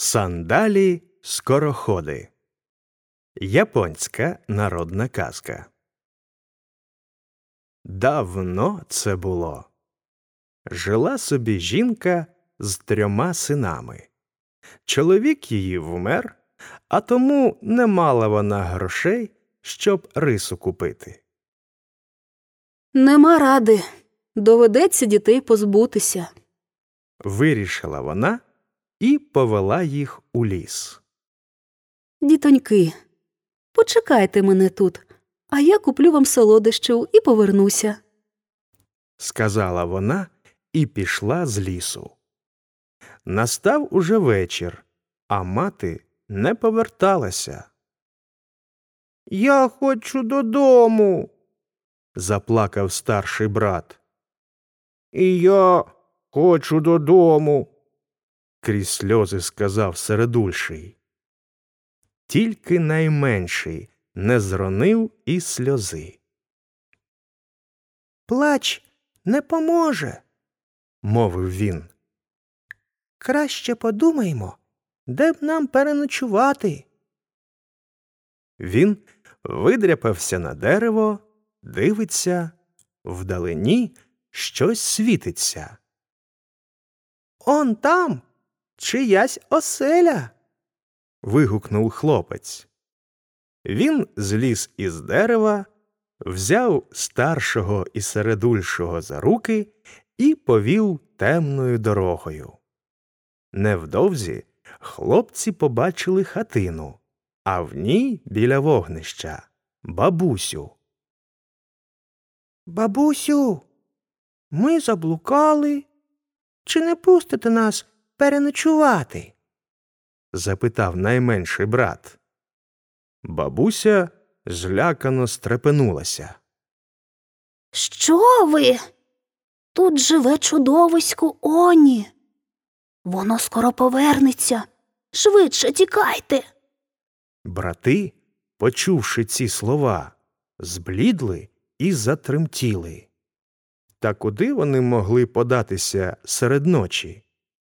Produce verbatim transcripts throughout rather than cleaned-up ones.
Сандалі-скороходи. Японська народна казка. Давно це було. Жила собі жінка з трьома синами. Чоловік її вмер, а тому не мала вона грошей, щоб рису купити. Нема ради. Доведеться дітей позбутися. Вирішила вона і повела їх у ліс. Дітоньки, почекайте мене тут, а я куплю вам солодощів і повернуся. Сказала вона і пішла з лісу. Настав уже вечір, а мати не поверталася. «Я хочу додому», – заплакав старший брат. «І я хочу додому», – крізь сльози сказав середульший. Тільки найменший не зронив і сльози. «Плач не поможе», – мовив він. «Краще подумаймо, де б нам переночувати». Він видряпався на дерево, дивиться, вдалині щось світиться. «Он там чиясь оселя», – вигукнув хлопець. Він зліз із дерева, взяв старшого і середульшого за руки і повів темною дорогою. Невдовзі хлопці побачили хатину, а в ній біля вогнища бабусю. «Бабусю, ми заблукали. Чи не пустите нас переночувати?» – запитав найменший брат. Бабуся злякано стрепенулася. Що ви? Тут живе чудовисько Оні. Воно скоро повернеться. Швидше тікайте. Брати, почувши ці слова, зблідли і затремтіли. Та куди вони могли податися серед ночі?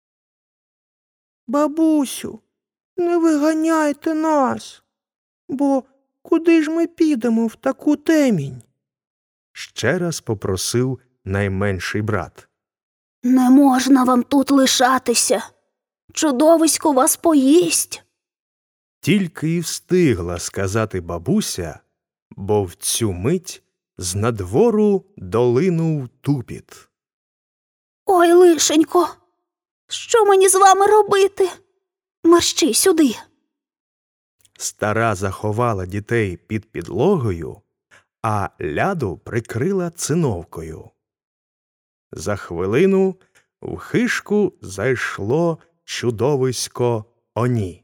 «Бабусю, не виганяйте нас, бо куди ж ми підемо в таку темінь?» – ще раз попросив найменший брат. Не можна вам тут лишатися. Чудовисько вас поїсть. Тільки й встигла сказати бабуся, бо в цю мить з надвору долинув тупіт. Ой, лишенько, що мені з вами робити? Мерщій сюди. Стара заховала дітей під підлогою, а ляду прикрила циновкою. За хвилину в хишку зайшло чудовисько Оні.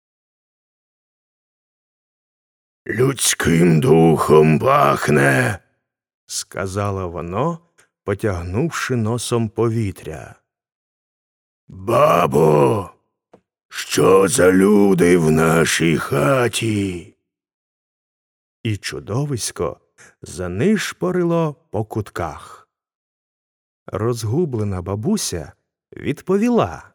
«Людським духом пахне», – сказало воно, потягнувши носом повітря. «Бабо, що за люди в нашій хаті?» І чудовисько занишпорило по кутках. Розгублена бабуся відповіла.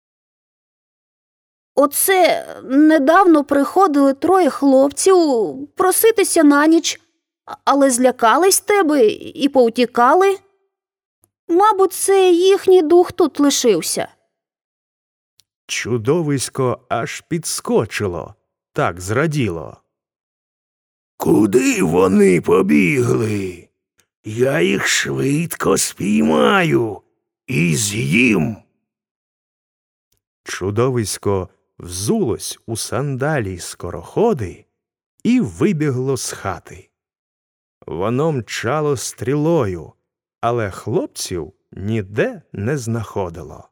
Оце недавно приходили троє хлопців проситися на ніч, але злякались тебе і повтікали. Мабуть, це їхній дух тут лишився. Чудовисько аж підскочило, так зраділо. «Куди вони побігли? Я їх швидко спіймаю і з'їм». Чудовисько взулось у сандалі-скороходи і вибігло з хати. Воно мчало стрілою, але хлопців ніде не знаходило.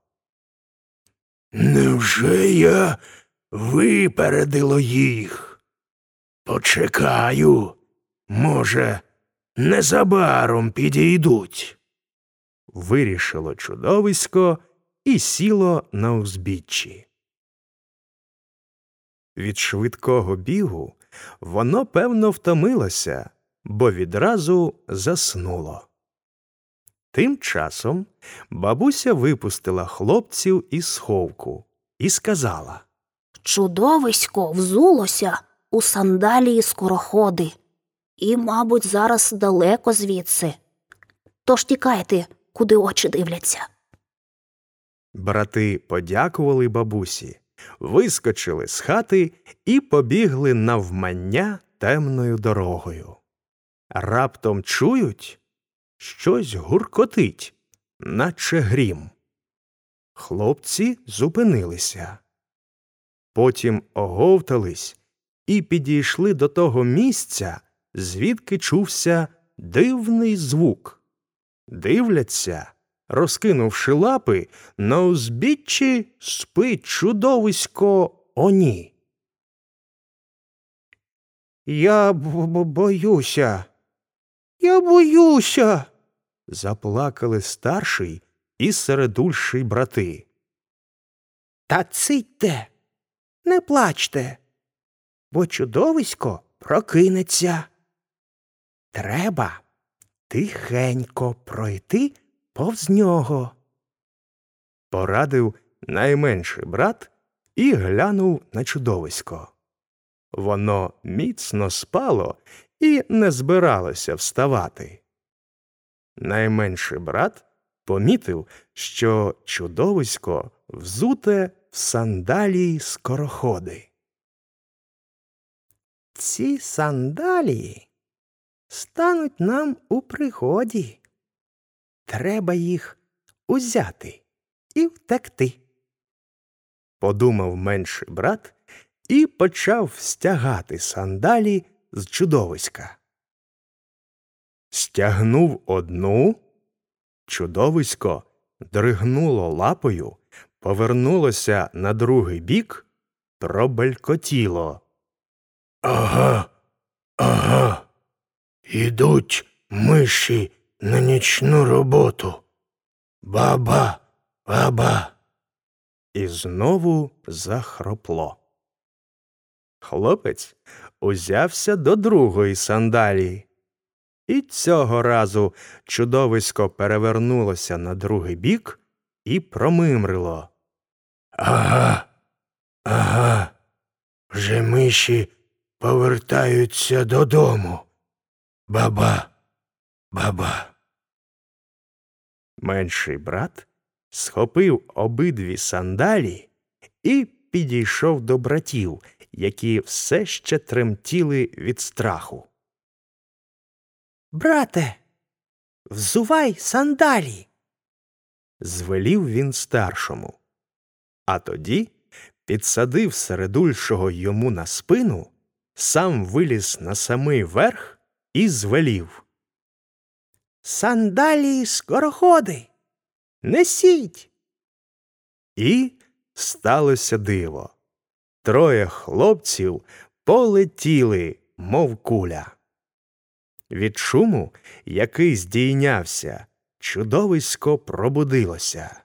«Невже я випередило їх? Почекаю, може, незабаром підійдуть», – вирішило чудовисько і сіло на узбіччі. Від швидкого бігу воно, певно, втомилося, бо відразу заснуло. Тим часом бабуся випустила хлопців із сховку і сказала: «Чудовисько взулося у сандалії скороходи і, мабуть, зараз далеко звідси. Тож тікайте, куди очі дивляться». Брати подякували бабусі, вискочили з хати і побігли навмання темною дорогою. Раптом чують, щось гуркотить, наче грім. Хлопці зупинилися. Потім оговтались і підійшли до того місця, звідки чувся дивний звук. Дивляться, розкинувши лапи, на узбіччі спить чудовисько Оні. «Я б боюся, я боюся!» – заплакали старший і середульший брати. «Та цитьте, не плачте, бо чудовисько прокинеться. Треба тихенько пройти повз нього», – порадив найменший брат і глянув на чудовисько. Воно міцно спало і не збиралося вставати. Найменший брат помітив, що чудовисько взуте в сандалії скороходи. «Ці сандалії стануть нам у пригоді. Треба їх узяти і втекти», – подумав менший брат і почав стягати сандалі з чудовиська. Стягнув одну, чудовисько дригнуло лапою, повернулося на другий бік, пробелькотіло: «Ага, ага, ідуть миші на нічну роботу. Ба-ба, ба-ба». І знову захропло. Хлопець узявся до другої сандалії. І цього разу чудовисько перевернулося на другий бік і промимрило: «Ага, ага, вже миші повертаються додому. Ба-ба, ба-ба». Менший брат схопив обидві сандалі і підійшов до братів, які все ще тремтіли від страху. «Брате, взувай сандалі!» – звелів він старшому. А тоді підсадив середульшого йому на спину, сам виліз на самий верх і звелів: «Сандалії скороходи! Несіть!» І сталося диво. Троє хлопців полетіли, мов куля. Від шуму, який здійнявся, чудовисько пробудилося.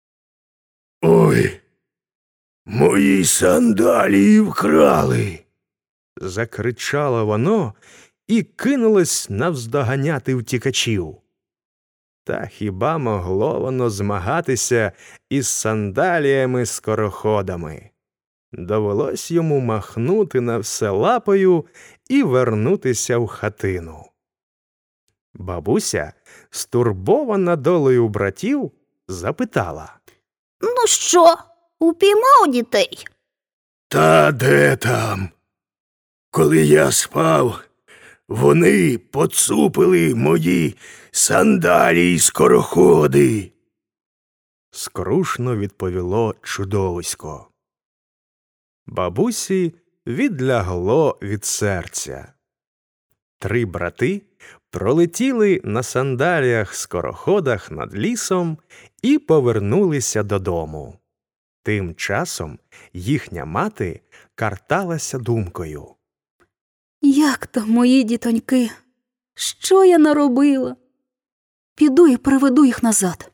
«Ой, мої сандалії вкрали!» – закричало воно і кинулось навздоганяти втікачів. Та хіба могло воно змагатися із сандаліями-скороходами? Довелось йому махнути на все лапою і вернутися в хатину. Бабуся, стурбована долею братів, запитала: «Ну що, упіймав дітей?» «Та де там? Коли я спав, вони поцупили мої сандалії скороходи», – скрушно відповіло чудовисько. Бабусі відлягло від серця. Три брати пролетіли на сандаліях-скороходах над лісом і повернулися додому. Тим часом їхня мати карталася думкою: «Як там мої дітоньки? Що я наробила? Піду і приведу їх назад».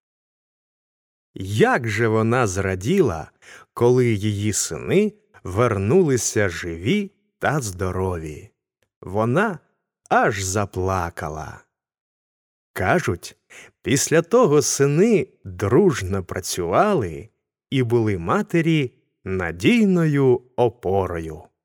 Як же вона зраділа, коли її сини вернулися живі та здорові. Вона аж заплакала. Кажуть, після того сини дружно працювали і були матері надійною опорою.